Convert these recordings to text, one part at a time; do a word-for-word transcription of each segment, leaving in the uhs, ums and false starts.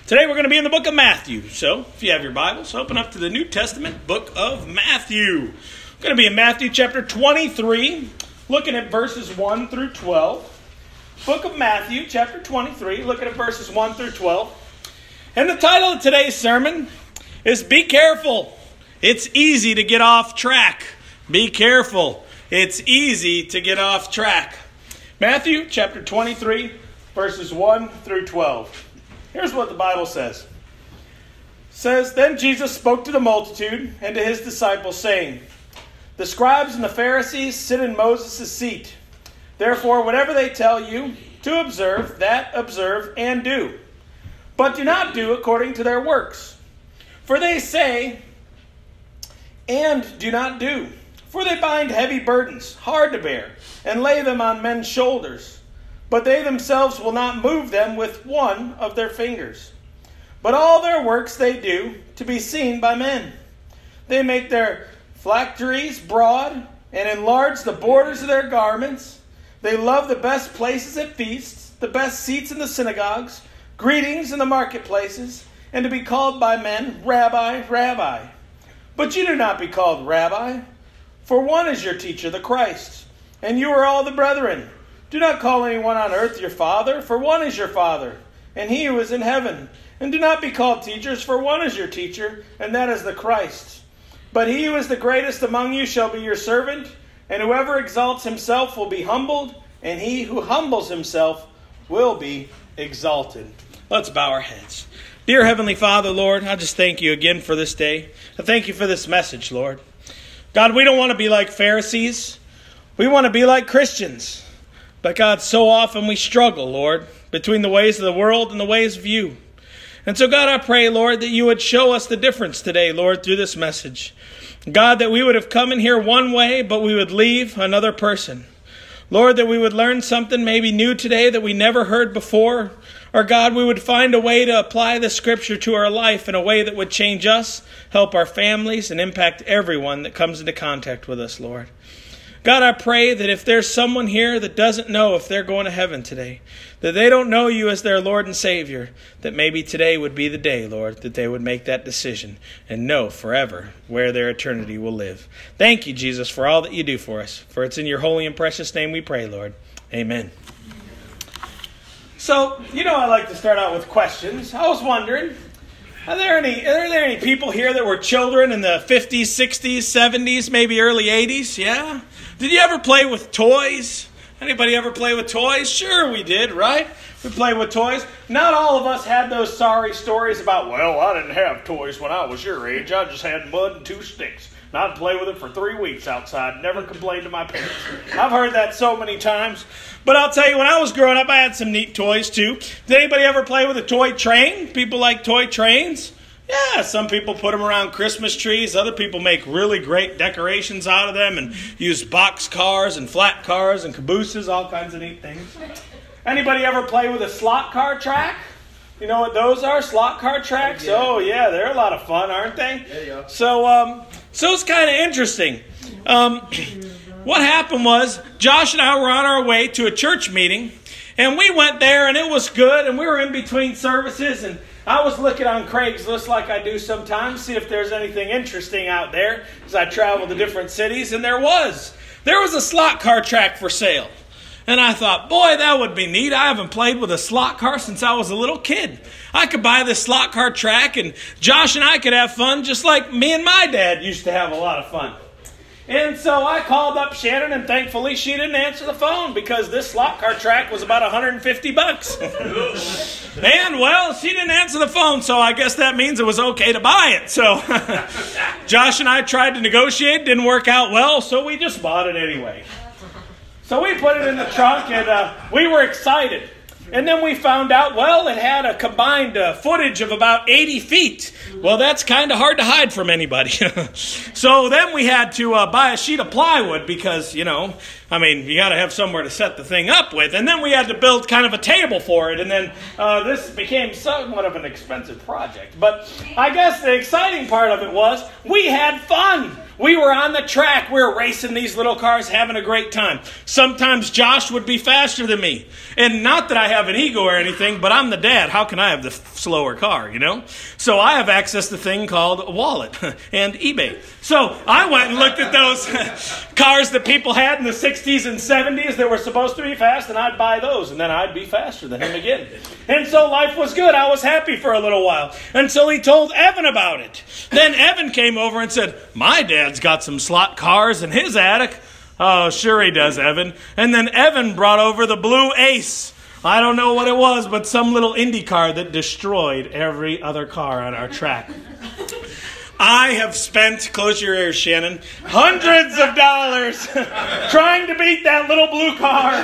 Today we're going to be in the book of Matthew. So if you have your Bibles, open up to the New Testament book of Matthew. We're going to be in Matthew chapter twenty-three, looking at verses one through twelve. Book of Matthew chapter twenty-three, looking at verses one through twelve. And the title of today's sermon is Be Careful. It's easy to get off track. Be careful. It's easy to get off track. Matthew chapter twenty-three, verses one through twelve. Here's what the Bible says. It says, Then Jesus spoke to the multitude and to his disciples, saying, The scribes and the Pharisees sit in Moses' seat. Therefore, whatever they tell you to observe, that observe and do. But do not do according to their works. For they say, and do not do. For they bind heavy burdens, hard to bear, and lay them on men's shoulders. But they themselves will not move them with one of their fingers. But all their works they do to be seen by men. They make their phylacteries broad and enlarge the borders of their garments. They love the best places at feasts, the best seats in the synagogues, greetings in the marketplaces, and to be called by men, Rabbi, Rabbi. But you do not be called Rabbi, for one is your teacher, the Christ, and you are all the brethren. Do not call anyone on earth your father, for one is your Father, and he who is in heaven. And do not be called teachers, for one is your teacher, and that is the Christ. But he who is the greatest among you shall be your servant, and whoever exalts himself will be humbled, and he who humbles himself will be exalted. Let's bow our heads. Dear Heavenly Father, Lord, I just thank you again for this day. I thank you for this message, Lord. God, we don't want to be like Pharisees. We want to be like Christians. But God, so often we struggle, Lord, between the ways of the world and the ways of you. And so, God, I pray, Lord, that you would show us the difference today, Lord, through this message. God, that we would have come in here one way, but we would leave another person. Lord, that we would learn something maybe new today that we never heard before. Or God, we would find a way to apply the scripture to our life in a way that would change us, help our families, and impact everyone that comes into contact with us, Lord. God, I pray that if there's someone here that doesn't know if they're going to heaven today, that they don't know you as their Lord and Savior, that maybe today would be the day, Lord, that they would make that decision and know forever where their eternity will live. Thank you, Jesus, for all that you do for us. For it's in your holy and precious name we pray, Lord. Amen. So, you know I like to start out with questions. I was wondering, are there any are there any people here that were children in the fifties, sixties, seventies, maybe early eighties? Yeah? Did you ever play with toys? Anybody ever play with toys? Sure we did, right? We played with toys. Not all of us had those sorry stories about, well, I didn't have toys when I was your age. I just had mud and two sticks. And I'd play with it for three weeks outside. Never complained to my parents. I've heard that so many times. But I'll tell you, when I was growing up, I had some neat toys too. Did anybody ever play with a toy train? People like toy trains? Yeah, some people put them around Christmas trees. Other people make really great decorations out of them and use box cars and flat cars and cabooses, all kinds of neat things. Anybody ever play with a slot car track? You know what those are? Slot car tracks? Oh, yeah, they're a lot of fun, aren't they? There you go. So, um, so it's kind of interesting. Um, what happened was Josh and I were on our way to a church meeting, and we went there, and it was good, and we were in between services, and I was looking on Craigslist like I do sometimes, see if there's anything interesting out there as I travel to different cities, and there was. There was a slot car track for sale. And I thought, boy, that would be neat. I haven't played with a slot car since I was a little kid. I could buy this slot car track, and Josh and I could have fun just like me and my dad used to have a lot of fun. And so I called up Shannon, and thankfully she didn't answer the phone because this slot car track was about one hundred fifty bucks. And, well, she didn't answer the phone, so I guess that means it was okay to buy it. So Josh and I tried to negotiate, didn't work out well, so we just bought it anyway. So we put it in the trunk, and uh, we were excited. And then we found out, well, it had a combined uh, footage of about eighty feet. Well, that's kind of hard to hide from anybody. So then we had to uh, buy a sheet of plywood because, you know, I mean, you got to have somewhere to set the thing up with. And then we had to build kind of a table for it. And then uh, this became somewhat of an expensive project. But I guess the exciting part of it was we had fun. We were on the track. We were racing these little cars, having a great time. Sometimes Josh would be faster than me. And not that I have an ego or anything, but I'm the dad. How can I have the f- slower car, you know? So I have access to a thing called a wallet and eBay. So I went and looked at those cars that people had in the sixties and seventies that were supposed to be fast, and I'd buy those, and then I'd be faster than him again. And so life was good. I was happy for a little while until he told Evan about it. Then Evan came over and said, my dad's got some slot cars in his attic. Oh, sure he does, Evan. And then Evan brought over the Blue Ace. I don't know what it was, but some little Indy car that destroyed every other car on our track. I have spent, close your ears, Shannon, hundreds of dollars trying to beat that little blue car.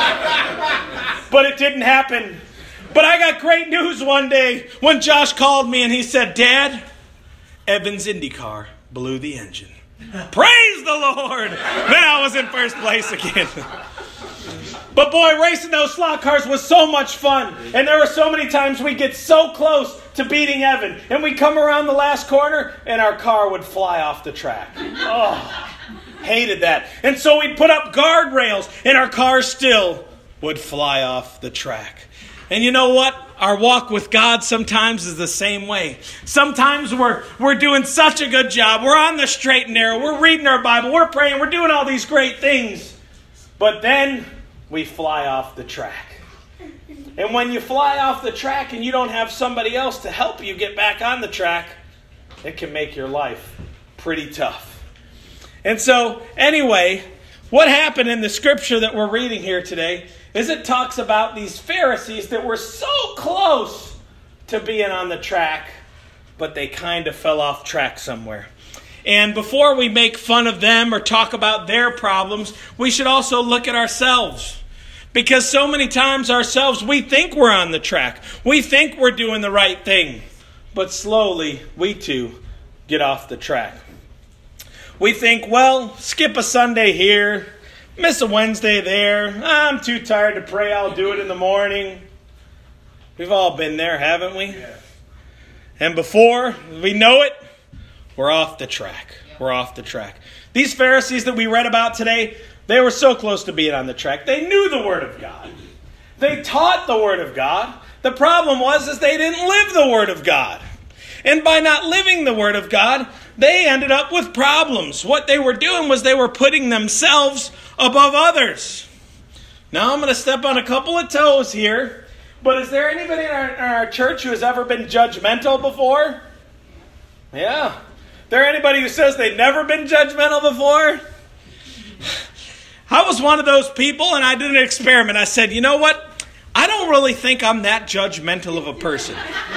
But it didn't happen. But I got great news one day when Josh called me and he said, Dad, Evan's Indy car blew the engine. Praise the Lord! Then I was in first place again. But boy, racing those slot cars was so much fun. And there were so many times we'd get so close to beating Evan. And we'd come around the last corner and our car would fly off the track. Oh, hated that. And so we'd put up guardrails and our car still would fly off the track. And you know what? Our walk with God sometimes is the same way. Sometimes we're we're doing such a good job. We're on the straight and narrow. We're reading our Bible. We're praying. We're doing all these great things. But then we fly off the track. And when you fly off the track and you don't have somebody else to help you get back on the track, it can make your life pretty tough. And so, anyway, what happened in the scripture that we're reading here today is it talks about these Pharisees that were so close to being on the track, but they kind of fell off track somewhere. And before we make fun of them or talk about their problems, we should also look at ourselves. Because so many times ourselves, we think we're on the track. We think we're doing the right thing. But slowly, we too get off the track. We think, well, skip a Sunday here, miss a Wednesday there. I'm too tired to pray, I'll do it in the morning. We've all been there, haven't we? Yeah. And before we know it, we're off the track. We're off the track. These Pharisees that we read about today, they were so close to being on the track. They knew the Word of God. They taught the Word of God. The problem was is they didn't live the Word of God. And by not living the Word of God, they ended up with problems. What they were doing was they were putting themselves above others. Now I'm going to step on a couple of toes here. But is there anybody in our, in our church who has ever been judgmental before? Yeah. There anybody who says they've never been judgmental before? I was one of those people, and I did an experiment. I said, you know what? I don't really think I'm that judgmental of a person.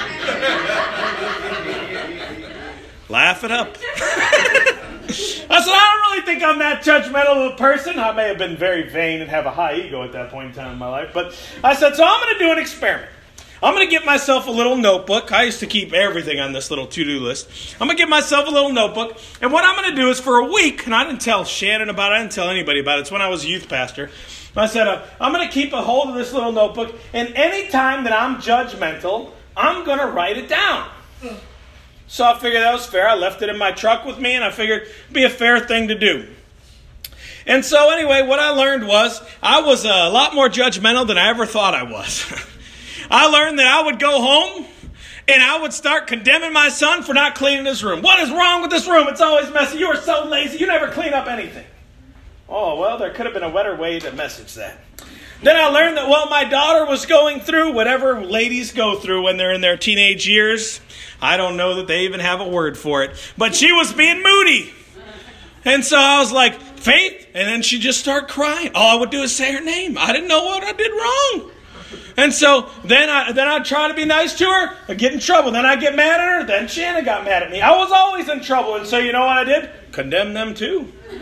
Laugh it up. I said, I don't really think I'm that judgmental of a person. I may have been very vain and have a high ego at that point in time in my life. But I said, so I'm going to do an experiment. I'm going to get myself a little notebook. I used to keep everything on this little to-do list. I'm going to get myself a little notebook. And what I'm going to do is for a week, and I didn't tell Shannon about it. I didn't tell anybody about it. It's when I was a youth pastor. I said, uh, I'm going to keep a hold of this little notebook. And any time that I'm judgmental, I'm going to write it down. So I figured that was fair. I left it in my truck with me, and I figured it'd be a fair thing to do. And so anyway, what I learned was I was a lot more judgmental than I ever thought I was. I learned that I would go home and I would start condemning my son for not cleaning his room. What is wrong with this room? It's always messy. You are so lazy. You never clean up anything. Oh, well, there could have been a better way to message that. Then I learned that, well, my daughter was going through whatever ladies go through when they're in their teenage years. I don't know that they even have a word for it. But she was being moody. And so I was like, Faith? And then she'd just start crying. All I would do is say her name. I didn't know what I did wrong. And so then, I, then I'd try to be nice to her. I'd get in trouble. Then I'd get mad at her. Then Shannon got mad at me. I was always in trouble. And so you know what I did? Condemn them too.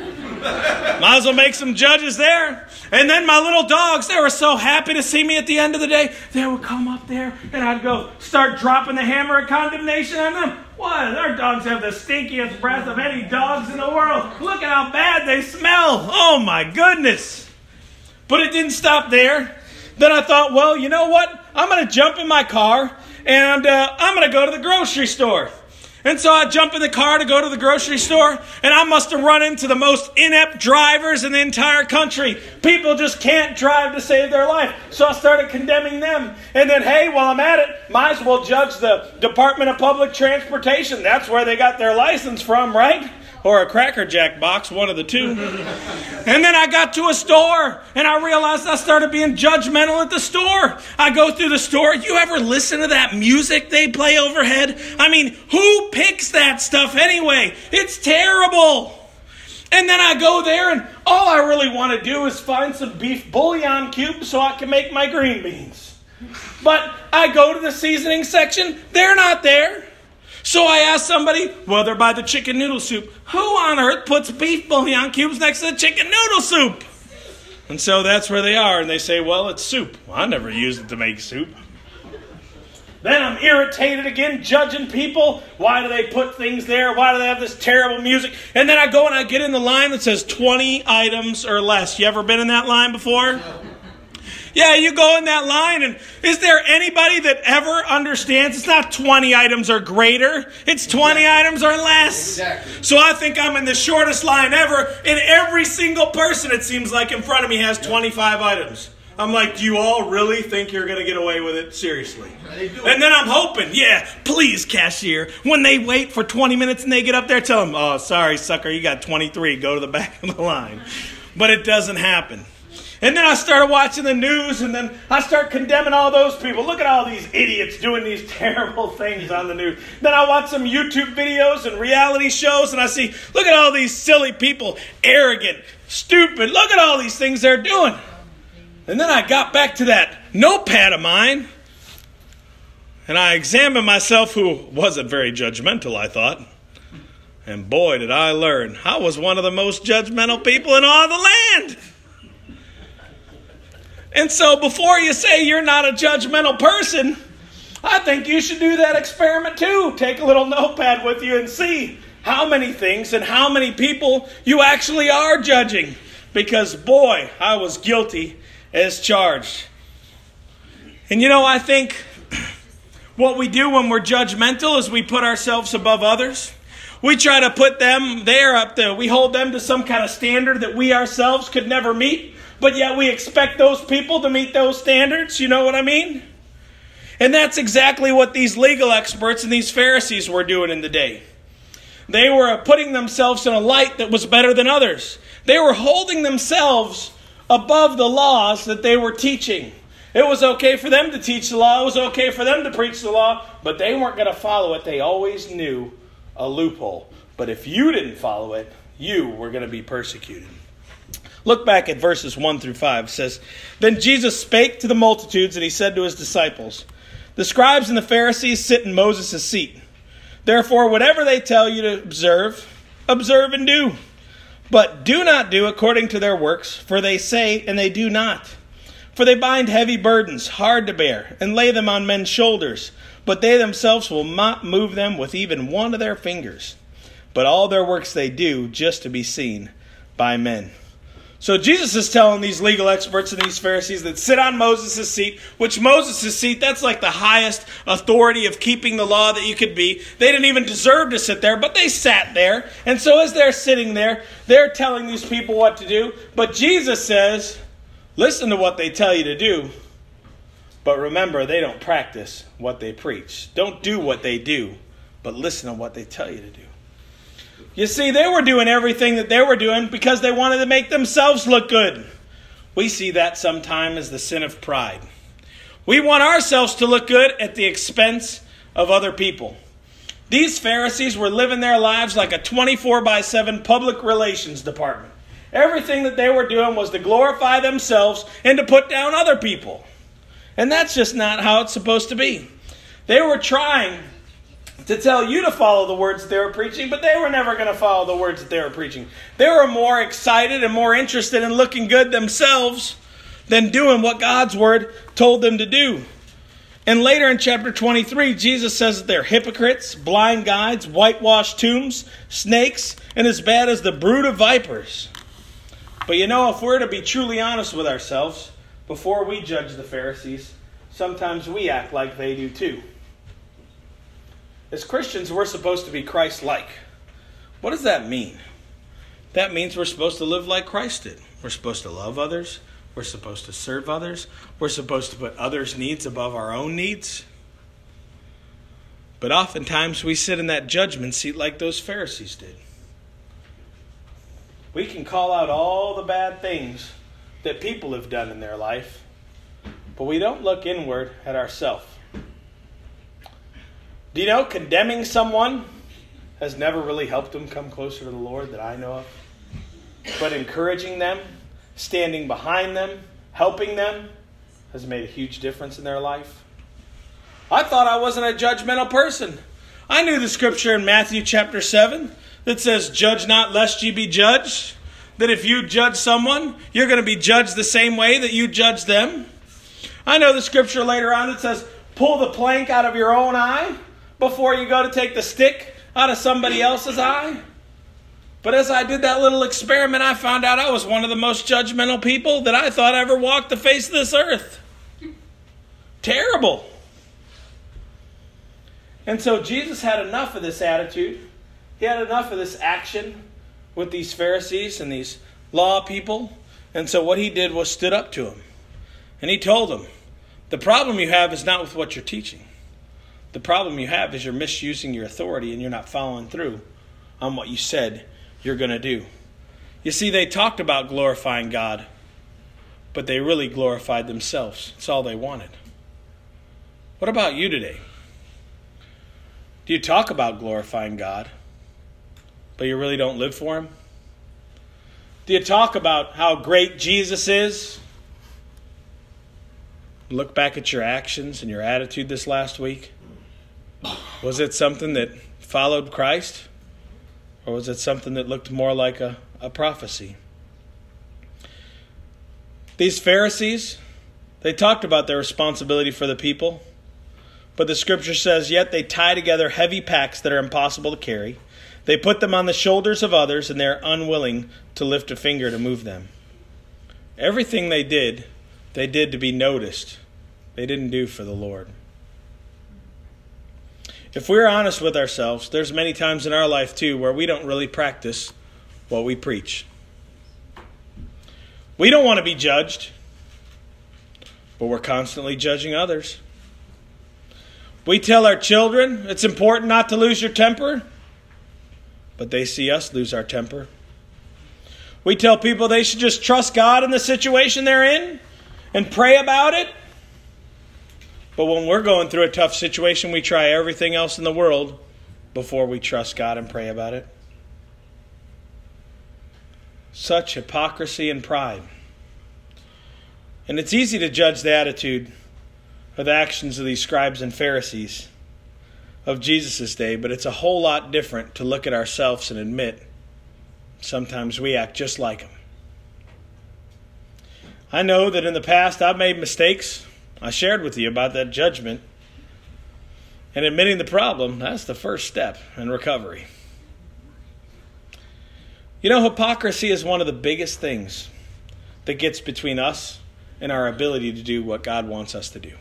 Might as well make some judges there. And then my little dogs, they were so happy to see me at the end of the day. They would come up there and I'd go start dropping the hammer of condemnation on them. What? Our dogs have the stinkiest breath of any dogs in the world. Look at how bad they smell. Oh my goodness. But it didn't stop there. Then I thought, well, you know what? I'm going to jump in my car and uh, I'm going to go to the grocery store. And so I jump in the car to go to the grocery store, and I must have run into the most inept drivers in the entire country. People just can't drive to save their life. So I started condemning them. And then, hey, while I'm at it, might as well judge the Department of Public Transportation. That's where they got their license from, right? Or a Cracker Jack box, one of the two. And then I got to a store, and I realized I started being judgmental at the store. I go through the store. You ever listen to that music they play overhead? I mean, who picks that stuff anyway? It's terrible. And then I go there, and all I really want to do is find some beef bouillon cubes so I can make my green beans. But I go to the seasoning section. They're not there. So I asked somebody, well, they're by the chicken noodle soup. Who on earth puts beef bouillon cubes next to the chicken noodle soup? And so that's where they are. And they say, well, it's soup. Well, I never used it to make soup. Then I'm irritated again, judging people. Why do they put things there? Why do they have this terrible music? And then I go and I get in the line that says twenty items or less. You ever been in that line before? Yeah, you go in that line, and is there anybody that ever understands it's not twenty items or greater, it's twenty exactly. items or less? Exactly. So I think I'm in the shortest line ever, and every single person, it seems like, in front of me has twenty-five items. I'm like, do you all really think you're going to get away with it? Seriously. And then I'm hoping, yeah, please, cashier, when they wait for twenty minutes and they get up there, tell them, oh, sorry, sucker, you got twenty-three. Go to the back of the line. But it doesn't happen. And then I started watching the news, and then I start condemning all those people. Look at all these idiots doing these terrible things on the news. Then I watch some YouTube videos and reality shows, and I see, look at all these silly people, arrogant, stupid. Look at all these things they're doing. And then I got back to that notepad of mine, and I examined myself, who wasn't very judgmental, I thought. And boy, did I learn. I was one of the most judgmental people in all the land. And so before you say you're not a judgmental person, I think you should do that experiment too. Take a little notepad with you and see how many things and how many people you actually are judging. Because boy, I was guilty as charged. And you know, I think what we do when we're judgmental is we put ourselves above others. We try to put them there up there. We hold them to some kind of standard that we ourselves could never meet. But yet we expect those people to meet those standards. You know what I mean? And that's exactly what these legal experts and these Pharisees were doing in the day. They were putting themselves in a light that was better than others. They were holding themselves above the laws that they were teaching. It was okay for them to teach the law. It was okay for them to preach the law. But they weren't going to follow it. They always knew a loophole. But if you didn't follow it, you were going to be persecuted. Look back at verses one through five. It says, Then Jesus spake to the multitudes, and he said to his disciples, The scribes and the Pharisees sit in Moses' seat. Therefore, whatever they tell you to observe, observe and do. But do not do according to their works, for they say and they do not. For they bind heavy burdens, hard to bear, and lay them on men's shoulders. But they themselves will not move them with even one of their fingers. But all their works they do just to be seen by men. So Jesus is telling these legal experts and these Pharisees that sit on Moses' seat, which Moses' seat, that's like the highest authority of keeping the law that you could be. They didn't even deserve to sit there, but they sat there. And so as they're sitting there, they're telling these people what to do. But Jesus says, listen to what they tell you to do. But remember, they don't practice what they preach. Don't do what they do, but listen to what they tell you to do. You see, they were doing everything that they were doing because they wanted to make themselves look good. We see that sometimes as the sin of pride. We want ourselves to look good at the expense of other people. These Pharisees were living their lives like a twenty-four by seven public relations department. Everything that they were doing was to glorify themselves and to put down other people. And that's just not how it's supposed to be. They were trying to tell you to follow the words that they were preaching, but they were never going to follow the words that they were preaching. They were more excited and more interested in looking good themselves than doing what God's word told them to do. And later in chapter twenty-three, Jesus says that they're hypocrites, blind guides, whitewashed tombs, snakes, and as bad as the brood of vipers. But you know, if we're to be truly honest with ourselves, before we judge the Pharisees, sometimes we act like they do too. As Christians, we're supposed to be Christ-like. What does that mean? That means we're supposed to live like Christ did. We're supposed to love others. We're supposed to serve others. We're supposed to put others' needs above our own needs. But oftentimes we sit in that judgment seat like those Pharisees did. We can call out all the bad things that people have done in their life, but we don't look inward at ourselves. Do you know condemning someone has never really helped them come closer to the Lord that I know of? But encouraging them, standing behind them, helping them has made a huge difference in their life. I thought I wasn't a judgmental person. I knew the scripture in Matthew chapter seven that says, "Judge not lest ye be judged." That if you judge someone, you're going to be judged the same way that you judge them. I know the scripture later on that says, "Pull the plank out of your own eye before you go to take the stick out of somebody else's eye." But as I did that little experiment, I found out I was one of the most judgmental people that I thought ever walked the face of this earth. Terrible. And so Jesus had enough of this attitude. He had enough of this action with these Pharisees and these law people. And so what he did was stood up to them. And he told them, the problem you have is not with what you're teaching. The problem you have is you're misusing your authority and you're not following through on what you said you're going to do. You see, they talked about glorifying God, but they really glorified themselves. That's all they wanted. What about you today? Do you talk about glorifying God, but you really don't live for Him? Do you talk about how great Jesus is? Look back at your actions and your attitude this last week. Was it something that followed Christ? Or was it something that looked more like a, a prophecy? These Pharisees, they talked about their responsibility for the people. But the scripture says, yet they tie together heavy packs that are impossible to carry. They put them on the shoulders of others, and they're unwilling to lift a finger to move them. Everything they did, they did to be noticed. They didn't do for the Lord. If we're honest with ourselves, there's many times in our life too where we don't really practice what we preach. We don't want to be judged, but we're constantly judging others. We tell our children it's important not to lose your temper, but they see us lose our temper. We tell people they should just trust God in the situation they're in and pray about it. But when we're going through a tough situation, we try everything else in the world before we trust God and pray about it. Such hypocrisy and pride. And it's easy to judge the attitude or the actions of these scribes and Pharisees of Jesus' day, but it's a whole lot different to look at ourselves and admit sometimes we act just like them. I know that in the past I've made mistakes. I shared with you about that judgment. And admitting the problem, that's the first step in recovery. You know, hypocrisy is one of the biggest things that gets between us and our ability to do what God wants us to do.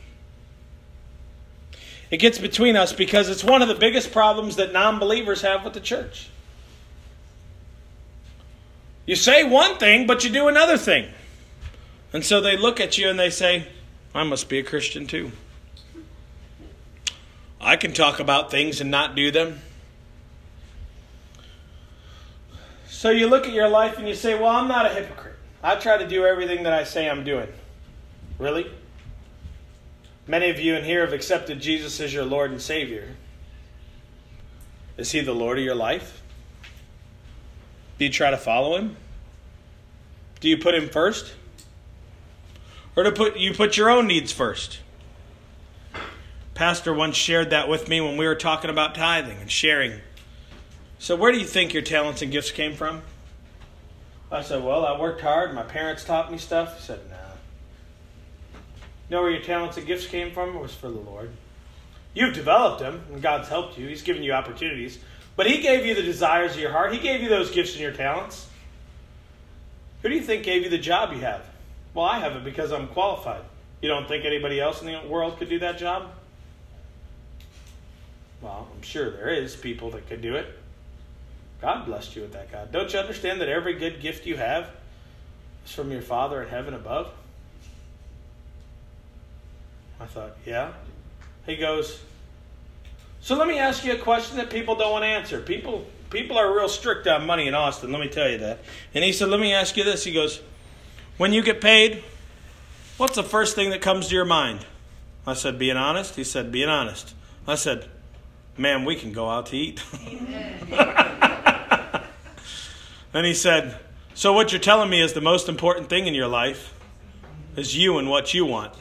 It gets between us because it's one of the biggest problems that non-believers have with the church. You say one thing, but you do another thing. And so they look at you and they say, I must be a Christian too. I can talk about things and not do them. So you look at your life and you say, well, I'm not a hypocrite. I try to do everything that I say I'm doing. Really? Many of you in here have accepted Jesus as your Lord and Savior. Is He the Lord of your life? Do you try to follow Him? Do you put Him first? Or do put, you put your own needs first? Pastor once shared that with me when we were talking about tithing and sharing. So where do you think your talents and gifts came from? I said, well, I worked hard. My parents taught me stuff. He said, no. You know where your talents and gifts came from? It was for the Lord. You've developed them, and God's helped you. He's given you opportunities. But He gave you the desires of your heart. He gave you those gifts and your talents. Who do you think gave you the job you have? Well, I have it because I'm qualified. You don't think anybody else in the world could do that job? Well, I'm sure there is people that could do it. God blessed you with that, God. Don't you understand that every good gift you have is from your Father in heaven above? I thought, yeah. He goes, so let me ask you a question that people don't want to answer. People people are real strict on money in Austin, let me tell you that. And he said, let me ask you this. He goes, when you get paid, what's the first thing that comes to your mind? I said, being honest. He said, being honest. I said, man, we can go out to eat. And he said, so what you're telling me is the most important thing in your life is you and what you want.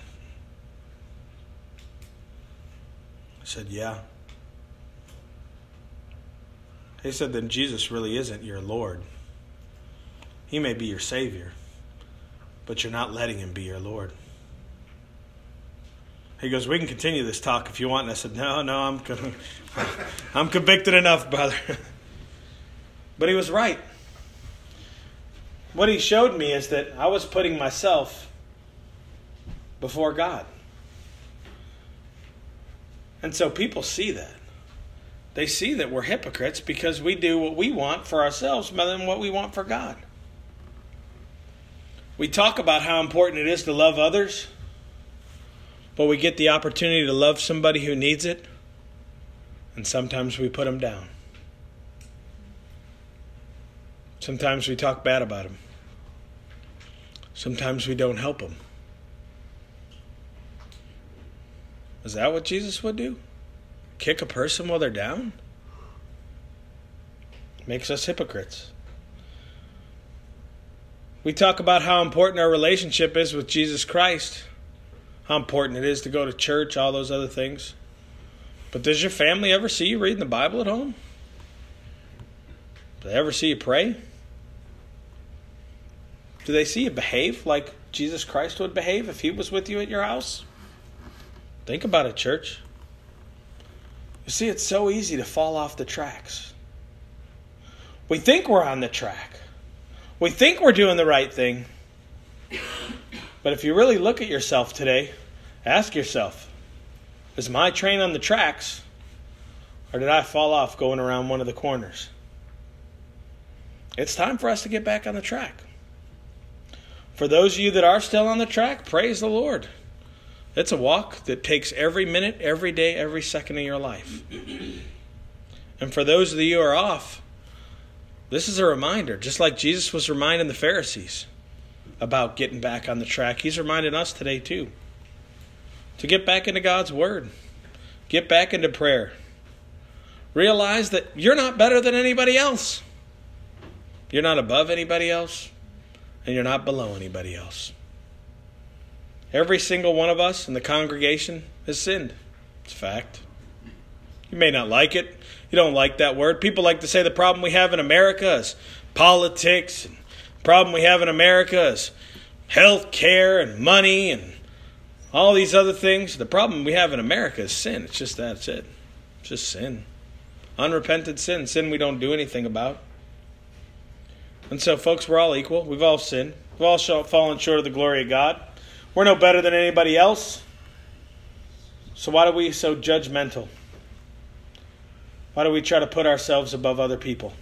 I said, yeah. He said, then Jesus really isn't your Lord. He may be your Savior, but you're not letting Him be your Lord. He goes, we can continue this talk if you want. And I said, no, no, I'm I'm convicted enough, brother. But he was right. What he showed me is that I was putting myself before God. And so people see that. They see that we're hypocrites because we do what we want for ourselves rather than what we want for God. We talk about how important it is to love others, but we get the opportunity to love somebody who needs it, and sometimes we put them down. Sometimes we talk bad about them. Sometimes we don't help them. Is that what Jesus would do? Kick a person while they're down? Makes us hypocrites. We talk about how important our relationship is with Jesus Christ. How important it is to go to church, all those other things. But does your family ever see you reading the Bible at home? Do they ever see you pray? Do they see you behave like Jesus Christ would behave if He was with you at your house? Think about it, church. You see, it's so easy to fall off the tracks. We think we're on the track. We think we're doing the right thing. But if you really look at yourself today, ask yourself, is my train on the tracks, or did I fall off going around one of the corners? It's time for us to get back on the track. For those of you that are still on the track, praise the Lord. It's a walk that takes every minute, every day, every second of your life. And for those of you who are off, this is a reminder, just like Jesus was reminding the Pharisees about getting back on the track. He's reminding us today too. To get back into God's Word. Get back into prayer. Realize that you're not better than anybody else. You're not above anybody else. And you're not below anybody else. Every single one of us in the congregation has sinned. It's a fact. You may not like it. You don't like that word. People like to say the problem we have in America is politics. And the problem we have in America is health care and money and all these other things. The problem we have in America is sin. It's just that. It's it. It's just sin. Unrepented sin. Sin we don't do anything about. And so, folks, we're all equal. We've all sinned. We've all fallen short of the glory of God. We're no better than anybody else. So why are we so judgmental? Why do we try to put ourselves above other people?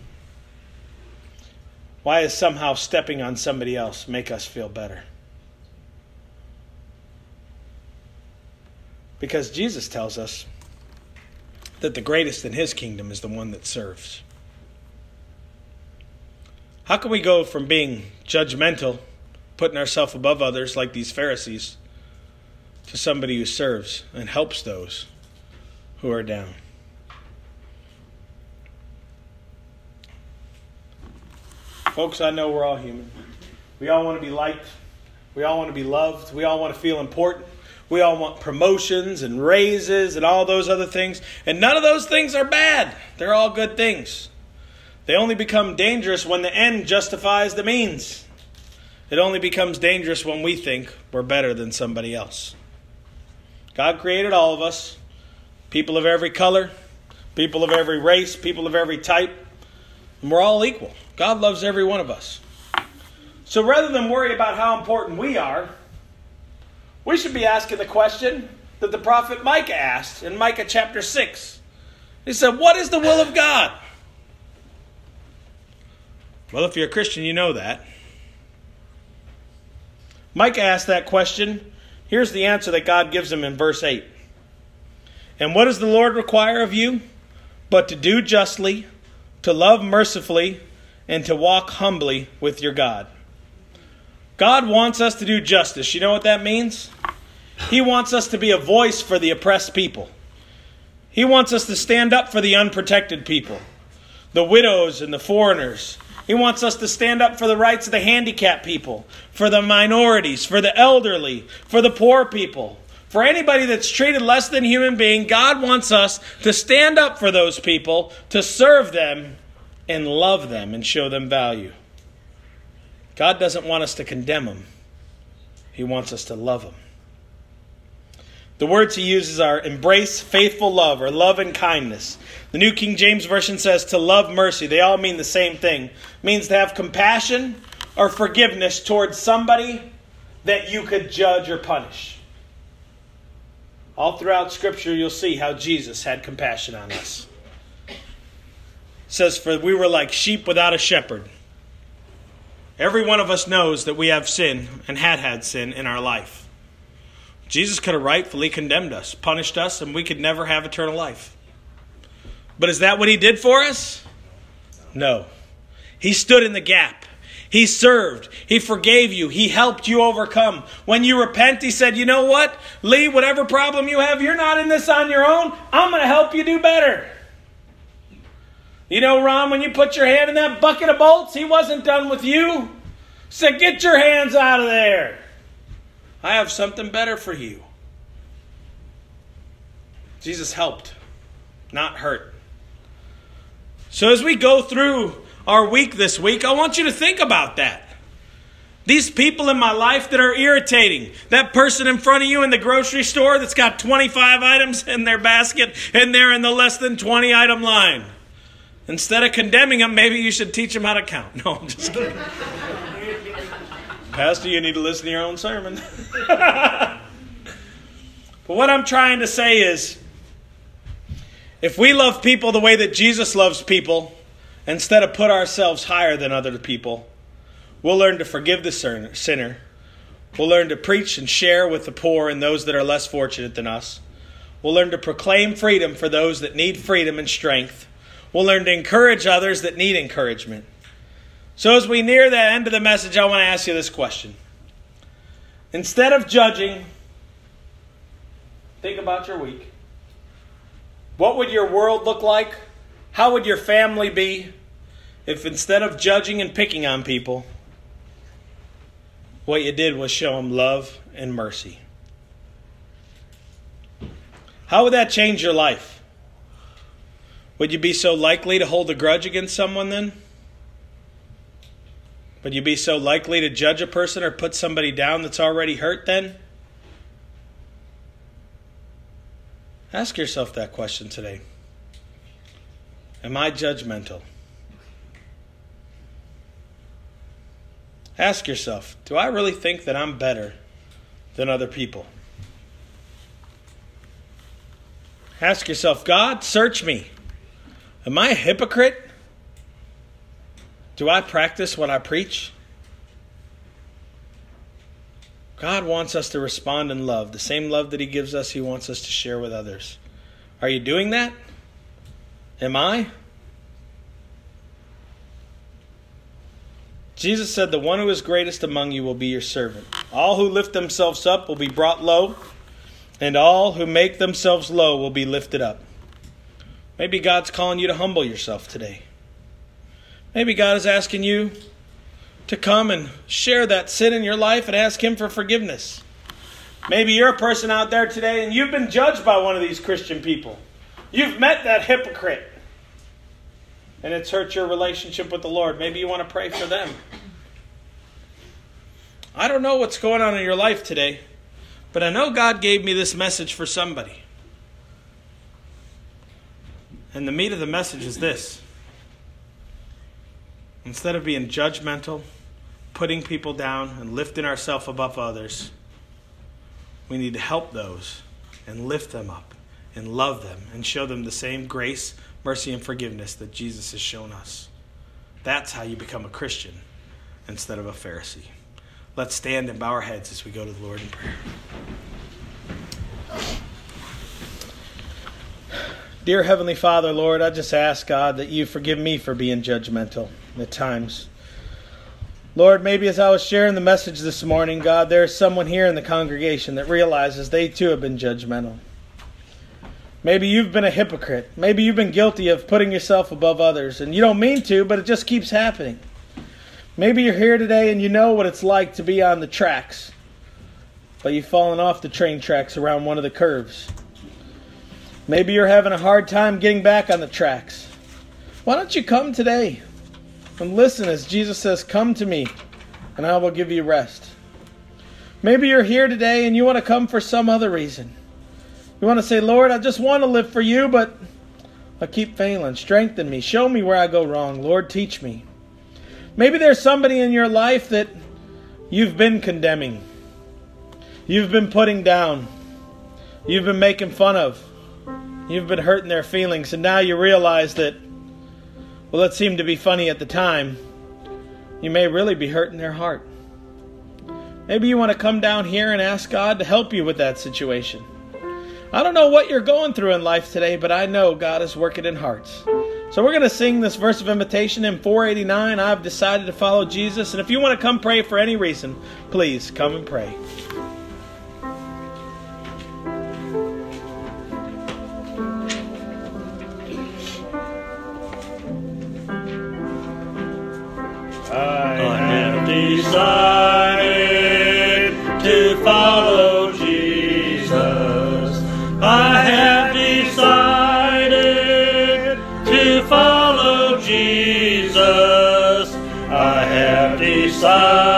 Why does somehow stepping on somebody else make us feel better? Because Jesus tells us that the greatest in His kingdom is the one that serves. How can we go from being judgmental, putting ourselves above others like these Pharisees, to somebody who serves and helps those who are down? Folks, I know we're all human. We all want to be liked. We all want to be loved. We all want to feel important. We all want promotions and raises and all those other things. And none of those things are bad. They're all good things. They only become dangerous when the end justifies the means. It only becomes dangerous when we think we're better than somebody else. God created all of us. People of every color. People of every race. People of every type. And we're all equal. God loves every one of us. So rather than worry about how important we are, we should be asking the question that the prophet Micah asked in Micah chapter six. He said, what is the will of God? Well, if you're a Christian, you know that. Micah asked that question. Here's the answer that God gives him in verse eight. And what does the Lord require of you? But to do justly, to love mercifully, and to walk humbly with your God. God wants us to do justice. You know what that means? He wants us to be a voice for the oppressed people. He wants us to stand up for the unprotected people, the widows and the foreigners. He wants us to stand up for the rights of the handicapped people, for the minorities, for the elderly, for the poor people, for anybody that's treated less than human being. God wants us to stand up for those people, to serve them and love them and show them value. God doesn't want us to condemn them. He wants us to love them. The words he uses are embrace faithful love or love and kindness. The New King James Version says to love mercy. They all mean the same thing. It means to have compassion or forgiveness towards somebody that you could judge or punish. All throughout Scripture you'll see how Jesus had compassion on us. It says, for we were like sheep without a shepherd. Every one of us knows that we have sin and had had sin in our life. Jesus could have rightfully condemned us, punished us, and we could never have eternal life. But is that what he did for us? No. He stood in the gap. He served. He forgave you. He helped you overcome. When you repent, he said, you know what? Lee, whatever problem you have, you're not in this on your own. I'm going to help you do better. You know, Ron, when you put your hand in that bucket of bolts, he wasn't done with you. He said, get your hands out of there. I have something better for you. Jesus helped, not hurt. So as we go through our week this week, I want you to think about that. These people in my life that are irritating. That person in front of you in the grocery store that's got twenty-five items in their basket and they're in the less than twenty item line. Instead of condemning them, maybe you should teach them how to count. No, I'm just kidding. Pastor, you need to listen to your own sermon. But what I'm trying to say is, if we love people the way that Jesus loves people, instead of put ourselves higher than other people, we'll learn to forgive the sinner. We'll learn to preach and share with the poor and those that are less fortunate than us. We'll learn to proclaim freedom for those that need freedom and strength. We'll learn to encourage others that need encouragement. So as we near the end of the message, I want to ask you this question. Instead of judging, think about your week. What would your world look like? How would your family be if instead of judging and picking on people, what you did was show them love and mercy? How would that change your life? Would you be so likely to hold a grudge against someone then? Would you be so likely to judge a person or put somebody down that's already hurt then? Ask yourself that question today. Am I judgmental? Ask yourself, do I really think that I'm better than other people? Ask yourself, God, search me. Am I a hypocrite? Do I practice what I preach? God wants us to respond in love. The same love that he gives us, he wants us to share with others. Are you doing that? Am I? Jesus said, the one who is greatest among you will be your servant. All who lift themselves up will be brought low, and all who make themselves low will be lifted up. Maybe God's calling you to humble yourself today. Maybe God is asking you to come and share that sin in your life and ask him for forgiveness. Maybe you're a person out there today and you've been judged by one of these Christian people. You've met that hypocrite. And it's hurt your relationship with the Lord. Maybe you want to pray for them. I don't know what's going on in your life today, but I know God gave me this message for somebody. And the meat of the message is this. Instead of being judgmental, putting people down, and lifting ourselves above others, we need to help those and lift them up and love them and show them the same grace, mercy, and forgiveness that Jesus has shown us. That's how you become a Christian instead of a Pharisee. Let's stand and bow our heads as we go to the Lord in prayer. Dear Heavenly Father, Lord, I just ask, God, that you forgive me for being judgmental at times. Lord, maybe as I was sharing the message this morning, God, there's someone here in the congregation that realizes they too have been judgmental. Maybe you've been a hypocrite. Maybe you've been guilty of putting yourself above others, and you don't mean to, but it just keeps happening. Maybe you're here today and you know what it's like to be on the tracks, but you've fallen off the train tracks around one of the curves. Maybe you're having a hard time getting back on the tracks. Why don't you come today and listen as Jesus says, "Come to me, and I will give you rest." Maybe you're here today and you want to come for some other reason. You want to say, "Lord, I just want to live for you, but I keep failing. Strengthen me. Show me where I go wrong. Lord, teach me." Maybe there's somebody in your life that you've been condemning. You've been putting down. You've been making fun of. You've been hurting their feelings, and now you realize that, well, it seemed to be funny at the time. You may really be hurting their heart. Maybe you want to come down here and ask God to help you with that situation. I don't know what you're going through in life today, but I know God is working in hearts. So we're going to sing this verse of invitation in four eighty-nine. I've decided to follow Jesus. And if you want to come pray for any reason, please come and pray. I have decided to follow Jesus. I have decided to follow Jesus. I have decided